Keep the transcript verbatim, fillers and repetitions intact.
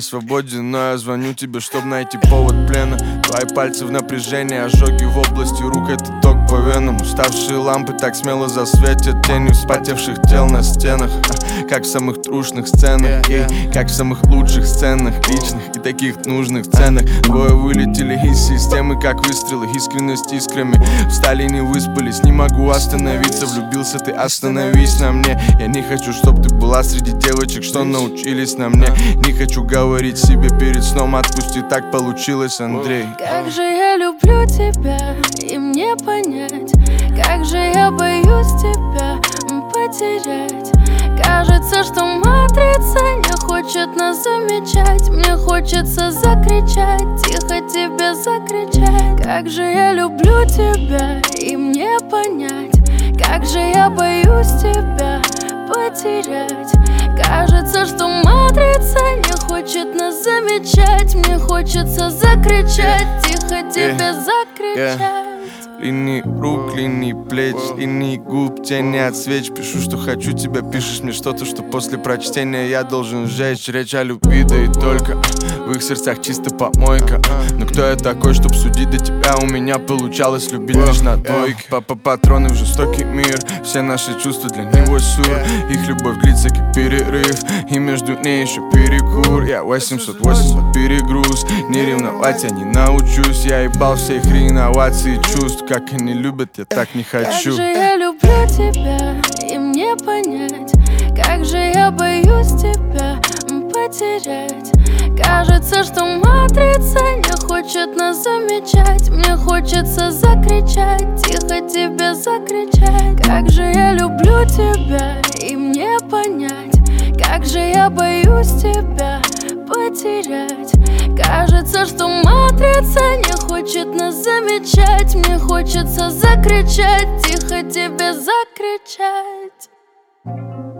Я свободен, но я звоню тебе, чтоб найти повод плена. Твои пальцы в напряжении, ожоги в области рук, это ток по венам. Уставшие лампы так смело засветят тенью вспотевших тел на стенах. Как в самых трушных сценах, и как в самых лучших сценах, личных и таких нужных ценах. Двое вылетели из системы, как выстрелы, искренность искрами. Встали, не выспались, не могу остановиться. Влюбился ты, остановись на мне. Я не хочу, чтоб ты была среди девочек, что научились на мне. Не хочу говорить себе перед сном, отпусти, так получилось, Андрей. Как же я люблю тебя, и мне понять, как же я боюсь тебя потерять. Кажется, что матрица не хочет нас замечать. Мне хочется закричать, тихо тебе закричать. Как же я люблю тебя, и мне понять, как же я боюсь тебя потерять. Кажется, что матрица не хочет нас замечать. Мне хочется закричать, тихо тебе закричать. Линии рук, линии плеч, линии губ, тени от свеч. Пишу, что хочу тебя, пишешь мне что-то, что после прочтения я должен сжечь. Речь о любви, да и только в их сердцах чисто помойка. Но кто я такой, чтоб судить до тебя? У меня получалось любить лишь на двойке. Папа патроны в жестокий мир, все наши чувства для него сюр. Их любовь длится как перерыв, и между ней еще перекур. Я восемьсот восемьдесят перегруз, не ревновать я не научусь. Я ебал все их реновации чувств. Как они любят, я так не хочу. Как же я люблю тебя, и мне понять, как же я боюсь тебя потерять. Кажется, что матрица не хочет нас замечать. Мне хочется закричать, тихо тебе закричать. Как же я люблю тебя, и мне понять, как же я боюсь тебя потерять. Кажется, что матрица не хочет нас замечать. Мне хочется закричать, тихо тебе закричать.